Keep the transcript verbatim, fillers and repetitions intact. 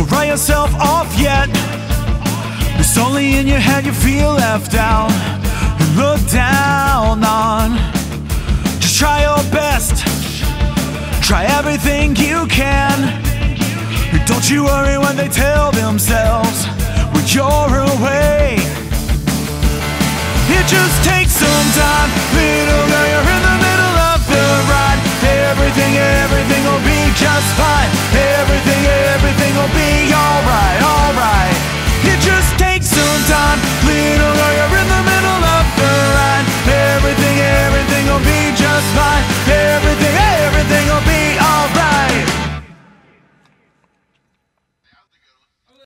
Don't write yourself off yet. It's only in your head you feel left out and looked down on. Just try your best, try everything you can. Don't you worry when they tell themselves when you're away. It just takes a